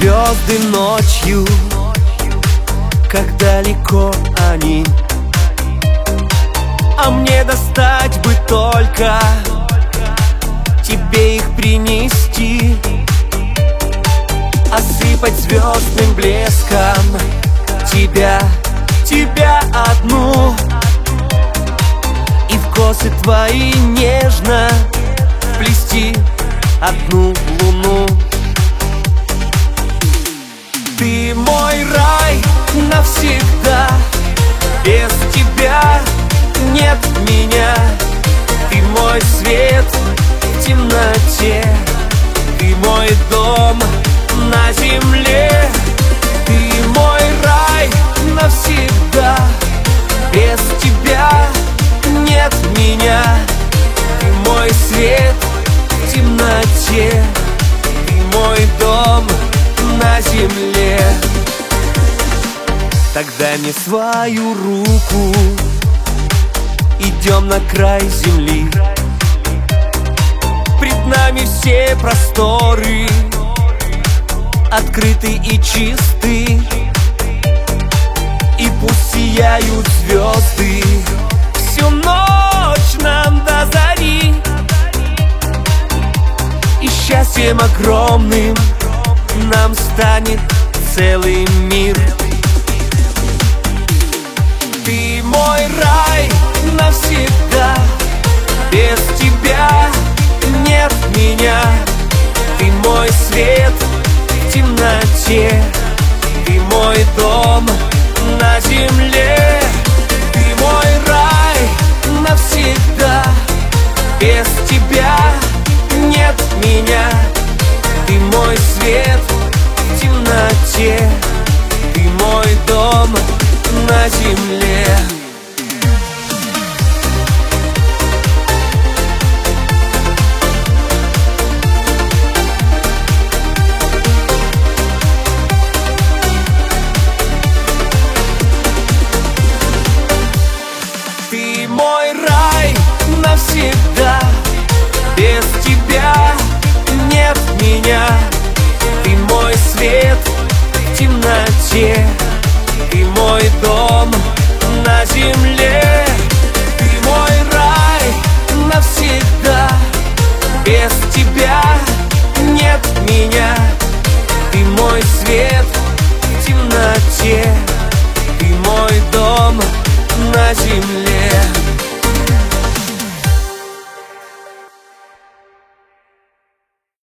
звезды ночью, как далеко они, а мне достать бы только тебе их принести, осыпать звездным блеском тебя одну, и в косы твои нежно вплести одну луну. Ты мой рай навсегда, без тебя нет меня. Ты мой свет в темноте, ты мой дом на земле. Ты мой рай навсегда, без тебя нет меня. Ты мой свет в темноте, ты мой дом на земле. Так дай мне свою руку, идем на край земли. Пред нами все просторы открыты и чисты, и пусть сияют звезды всю ночь нам до зари, и счастьем огромным нам станет целый мир. Ты мой рай навсегда, без тебя нет меня. Ты мой свет в темноте, ты мой дом на земле. Ты мой рай навсегда, без тебя нет меня. Ты мой свет в темноте, ты мой дом на земле. Ты мой рай навсегда, без тебя нет меня. Ты мой свет в темноте, ты мой дом на земле. Ты мой рай навсегда, без тебя нет меня. Ты мой свет